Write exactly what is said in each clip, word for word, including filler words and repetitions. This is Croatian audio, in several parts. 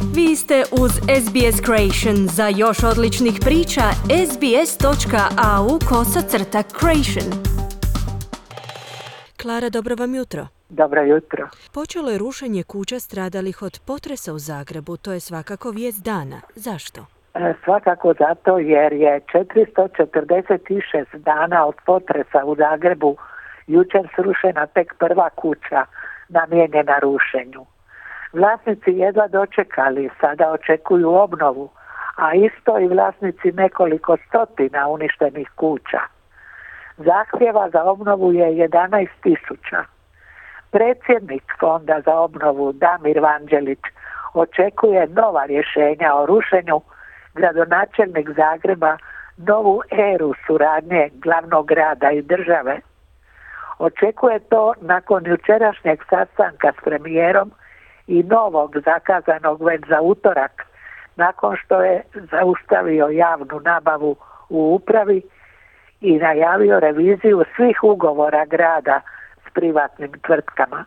Vi ste uz S B S Creation. Za još odličnih priča, sbs.au kosacrta creation. Klara, dobro vam jutro. Dobro jutro. Počelo je rušenje kuća stradalih od potresa u Zagrebu. To je svakako vijest dana. Zašto? E, svakako zato jer je četiristo četrdeset šest dana od potresa u Zagrebu jučer srušena tek prva kuća namijenjena rušenju. Vlasnici jedva dočekali, sada očekuju obnovu, a isto i vlasnici nekoliko stotina uništenih kuća. Zahtjeva za obnovu je jedanaest tisuća. Predsjednik Fonda za obnovu Damir Vanđelić očekuje nova rješenja o rušenju, gradonačelnik Zagreba novu eru suradnje glavnog grada i države. Očekuje to nakon jučerašnjeg sastanka s premijerom i novog zakazanog već za utorak, nakon što je zaustavio javnu nabavu u upravi i najavio reviziju svih ugovora grada s privatnim tvrtkama.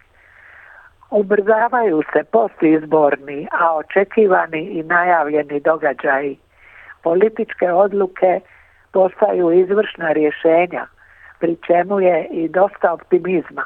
Ubrzavaju se postizborni, a očekivani i najavljeni događaji. Političke odluke postaju izvršna rješenja, pri čemu je i dosta optimizma.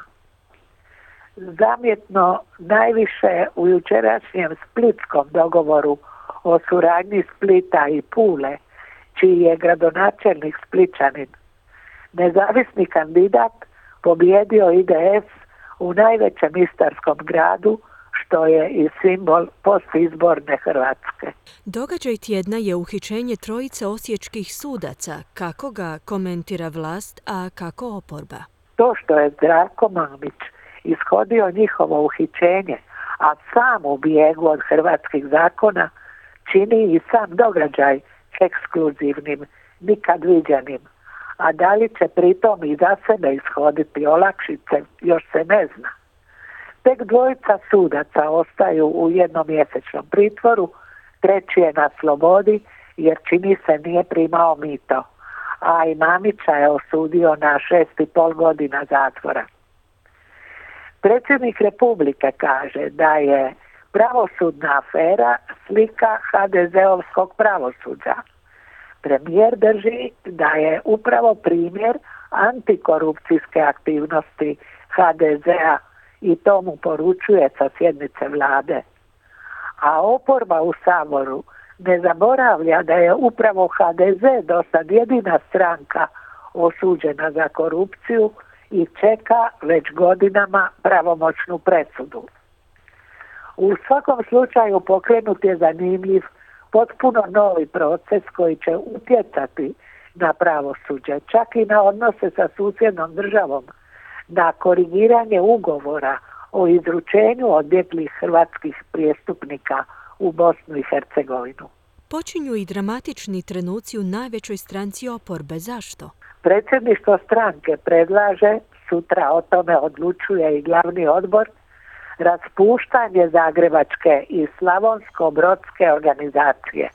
Zamjetno najviše u jučerašnjem splitskom dogovoru o suradnji Splita i Pule, čiji je gradonačelnik Splićanin. Nezavisni kandidat pobjedio I D S u najvećem istarskom gradu, što je i simbol postizborne Hrvatske. Događaj tjedna je uhićenje trojice osječkih sudaca. Kako ga komentira vlast, a kako oporba? To što je Zdravko Mamić ishodio njihovo uhićenje, a sam u bijegu od hrvatskih zakona, čini i sam događaj ekskluzivnim, nikad viđenim. A da li će pritom i za sebe ishoditi olakšice, još se ne zna. Tek dvojica sudaca ostaju u jednomjesečnom pritvoru, treći je na slobodi jer čini se nije primao mito, a i Mamića je osudio na šest i pol godina zatvora. Predsjednik Republike kaže da je pravosudna afera slika ha de zeovskog pravosuđa. Premijer drži da je upravo primjer antikorupcijske aktivnosti ha de zea i to mu poručuje sa sjednice vlade. A oporba u Saboru ne zaboravlja da je upravo ha de ze do sad jedina stranka osuđena za korupciju i čeka već godinama pravomoćnu presudu. U svakom slučaju pokrenut je zanimljiv, potpuno novi proces koji će utjecati na pravosuđe, čak i na odnose sa susjednom državom, na korigiranje ugovora o izručenju odbjeglih hrvatskih prijestupnika u Bosnu i Hercegovinu. Počinju i dramatični trenuci u najvećoj stranci oporbe. Zašto? Predsjedništvo stranke predlaže, sutra o tome odlučuje i glavni odbor, raspuštanje Zagrebačke i Slavonsko-brodske organizacije.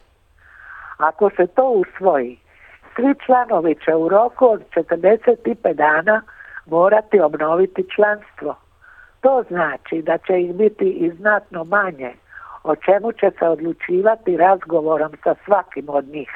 Ako se to usvoji, svi članovi će u roku od četrdeset pet dana morati obnoviti članstvo. To znači da će ih biti i znatno manje, o čemu će se odlučivati razgovorom sa svakim od njih.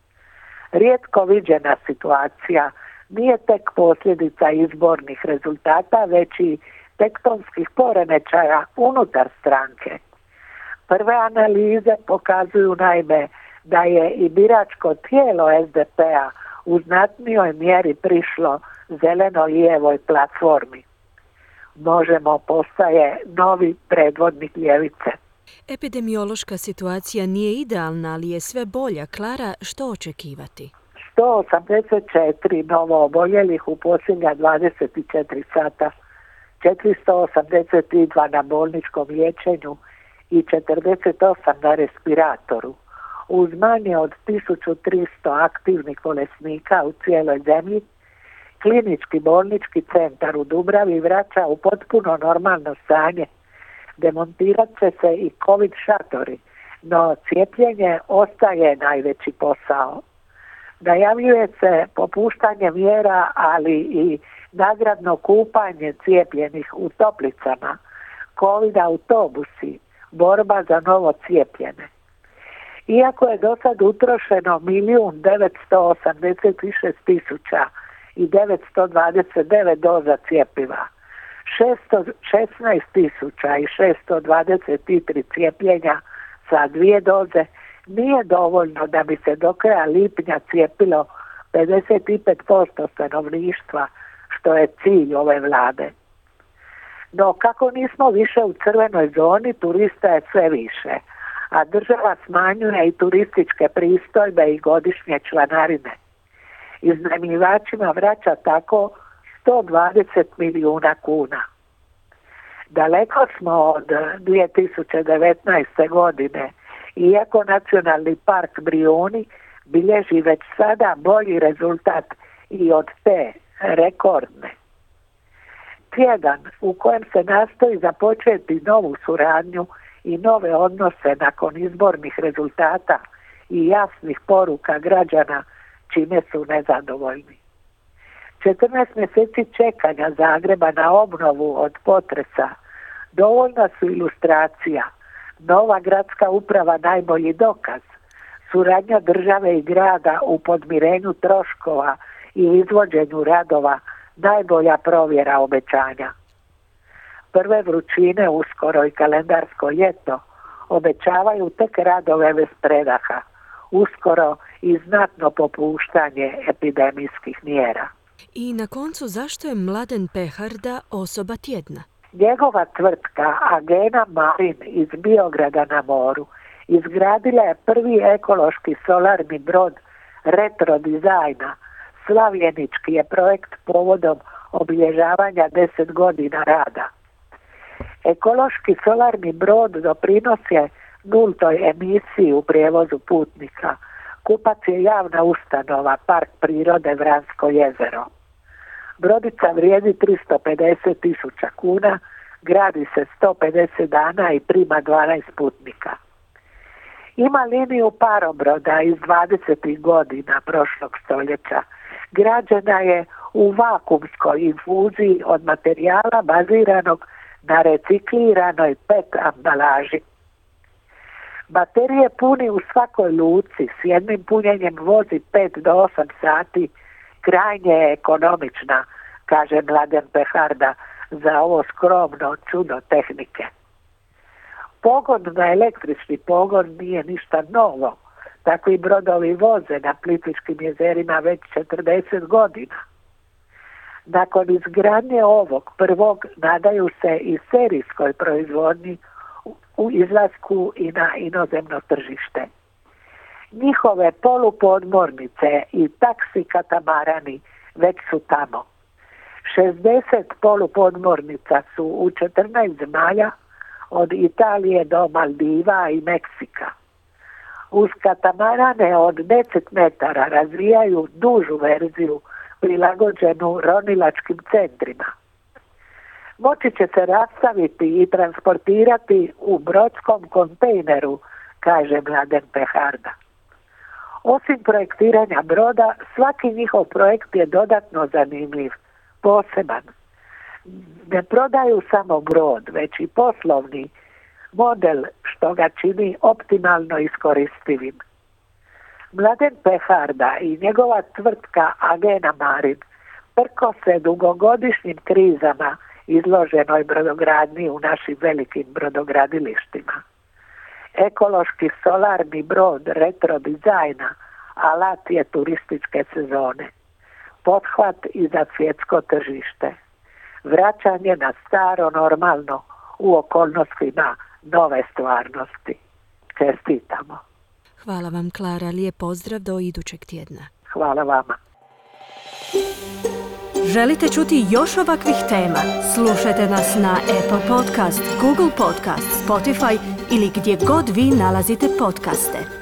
Rijetko viđena situacija nije tek posljedica izbornih rezultata, već i tektonskih poremećaja unutar stranke. Prve analize pokazuju naime da je i biračko tijelo es de pe-a u znatnijoj mjeri prišlo zeleno-lijevoj platformi. Možemo postaje novi predvodnik ljevice. Epidemiološka situacija nije idealna, ali je sve bolja. Klara, što očekivati? sto osamdeset četiri novo oboljelih u posljednja dvadeset četiri sata, četiristo osamdeset dva na bolničkom liječenju i četrdeset osam na respiratoru. Uz manje od tisuću tristo aktivnih bolesnika u cijeloj zemlji, klinički bolnički centar u Dubravi vraća u potpuno normalno stanje. Demontirat će se i covid šatori, no cijepljenje ostaje najveći posao. Najavljuje se popuštanje mjera, ali i nagradno kupanje cijepljenih u toplicama, covid autobusi, borba za novo cijepljene. Iako je do sad utrošeno milijun devetsto osamdeset šest tisuća i devetsto dvadeset devet doza cjepiva, šesto šesnaest tisuća i šesto dvadeset tri cijepljenja sa dvije doze nije dovoljno da bi se do kraja lipnja cijepilo pedeset pet posto stanovništva, što je cilj ove vlade. No kako nismo više u crvenoj zoni, turista je sve više, a država smanjuje i turističke pristojbe i godišnje članarine. Iznajmljivačima vraća tako sto dvadeset milijuna kuna. Daleko smo od dvije tisuće devetnaeste. godine, iako Nacionalni park Brijuni bilježi već sada bolji rezultat i od te rekordne. Tjedan u kojem se nastoji započeti novu suradnju i nove odnose nakon izbornih rezultata i jasnih poruka građana čime su nezadovoljni. četrnaest mjeseci čekanja Zagreba na obnovu od potresa dovoljna su ilustracija. Nova gradska uprava najbolji dokaz. Suradnja države i grada u podmirenju troškova i izvođenju radova najbolja provjera obećanja. Prve vrućine uskoro i kalendarsko ljeto obećavaju tek radove bez predaha, uskoro i znatno popuštanje epidemijskih mjera. I na koncu, zašto je Mladen Peharda osoba tjedna? Njegova tvrtka Agena Marin iz Biograda na moru izgradila je prvi ekološki solarni brod retro dizajna. Slavljenički je projekt povodom obilježavanja deset godina rada. Ekološki solarni brod doprinos je nultoj emisiji u prijevozu putnika. Kupac je javna ustanova, Park prirode Vransko jezero. Brodica vrijedi tristo pedeset tisuća kuna, gradi se sto pedeset dana i prima dvanaest putnika. Ima liniju parobroda iz dvadesetih godina prošlog stoljeća. Građena je u vakumskoj infuziji od materijala baziranog na recikliranoj pet ambalaži. Baterije puni u svakoj luci, s jednim punjenjem vozi pet do osam sati, krajnje je ekonomična, kaže Mladen Peharda za ovo skromno čudo tehnike. Pogon na električni pogon nije ništa novo. Takvi brodovi voze na Plitvičkim jezerima već četrdeset godina. Nakon izgradnje ovog prvog nadaju se i serijskoj proizvodnji u izlasku i na inozemno tržište. Njihove polupodmornice i taksi katamarani već su tamo. šezdeset polupodmornica su u četrnaest zemalja, od Italije do Maldiva i Meksika. Uz katamarane od deset metara razvijaju dužu verziju prilagođenu ronilačkim centrima. Moći će se rastaviti i transportirati u brodskom kontejneru, kaže Mladen Peharda. Osim projektiranja broda, svaki njihov projekt je dodatno zanimljiv, poseban. Ne prodaju samo brod, već i poslovni model što ga čini optimalno iskoristivim. Mladen Peharda i njegova tvrtka Agena Marin prko se dugogodišnjim krizama izloženoj brodogradnji u našim velikim brodogradilištima. Ekološki solarni brod retro dizajna alat je turističke sezone. Pothvat i za svjetsko tržište. Vraćanje na staro normalno u okolnostima nove stvarnosti. Čestitamo. Hvala vam, Klara. Lijep pozdrav do idućeg tjedna. Hvala vama. Želite čuti još ovakvih tema? Slušajte nas na Apple Podcast, Google Podcast, Spotify ili gdje god vi nalazite podcaste.